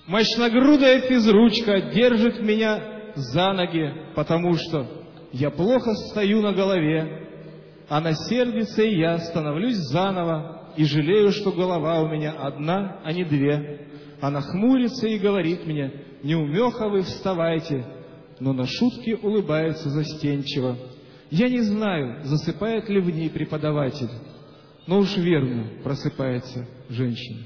Мощногрудая физручка держит меня за ноги, потому что я плохо стою на голове. Она сердится, и я становлюсь заново, и жалею, что голова у меня одна, а не две. Она хмурится и говорит мне: неумеха вы, вставайте, но на шутки улыбается застенчиво. Я не знаю, засыпает ли в ней преподаватель, но уж верно просыпается женщина.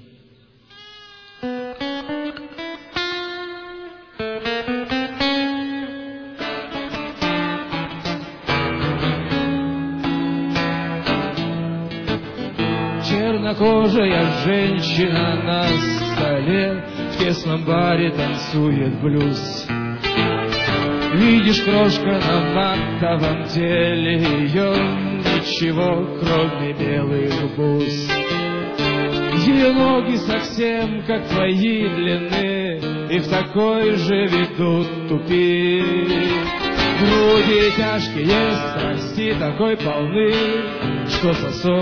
Чернокожая женщина на столе в тесном баре танцует блюз. Видишь, крошка, на матовом теле ее ничего, кроме белых бус. Ее ноги совсем как твои длины, и в такой же ведут тупик. Груди тяжкие, страсти такой полны, что сосок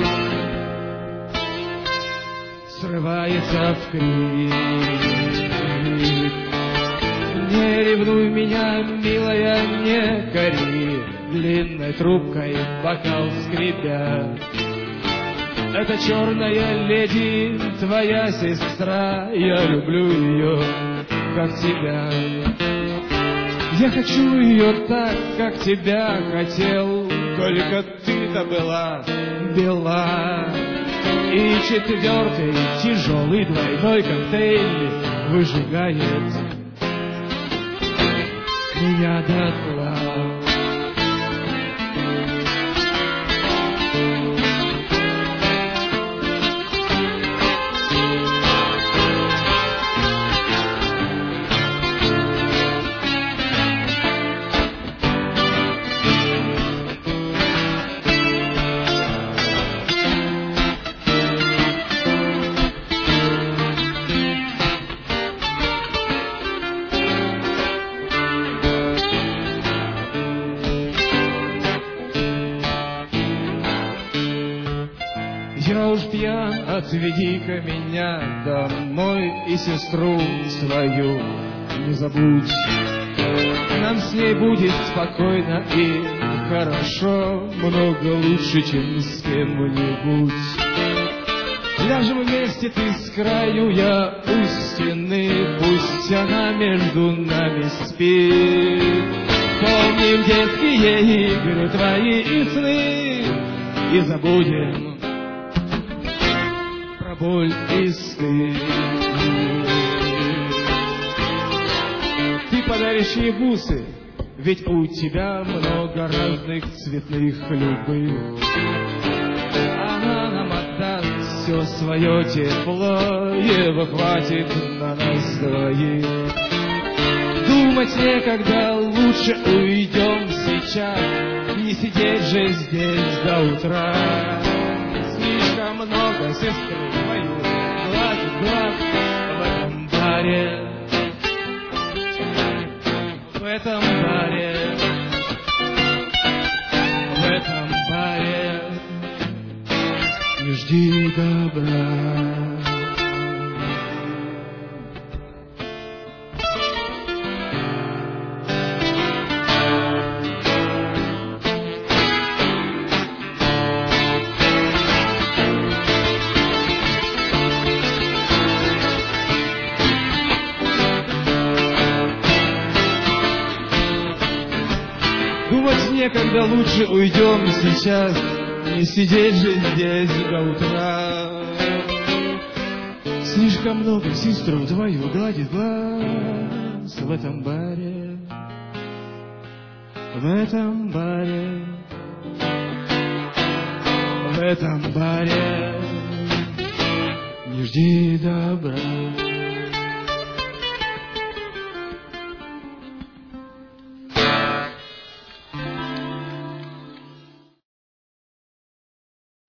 срывается в крик. Не ревнуй меня, милая, не кори, длинной трубкой бокал скрипя. Это черная леди, твоя сестра, я люблю ее, как тебя. Я хочу ее так, как тебя хотел, только ты-то была бела. И четвертый тяжелый двойной коктейль выжигает меня дотла. Я уж пьян, отведи-ка меня домой, и сестру свою не забудь. Нам с ней будет спокойно и хорошо, много лучше, чем с кем-нибудь. Ляжем вместе, ты с краю, я у стены, пусть она между нами спит. Помним детские игры твои и сны, и забудем боль и стыд. Ты подаришь ей бусы, ведь у тебя много разных цветных любых. Она нам отдаст все свое тепло, его хватит на нас двоих. Думать некогда, лучше уйдем сейчас, не сидеть же здесь до утра. Слишком много сестры твою гладит глаз в этом баре, в этом баре, в этом баре. Не жди добра. Думать некогда, лучше уйдем сейчас, не сидеть же здесь до утра. Слишком много сестру твою гладит глаз в этом баре, в этом баре, в этом баре. Не жди добра.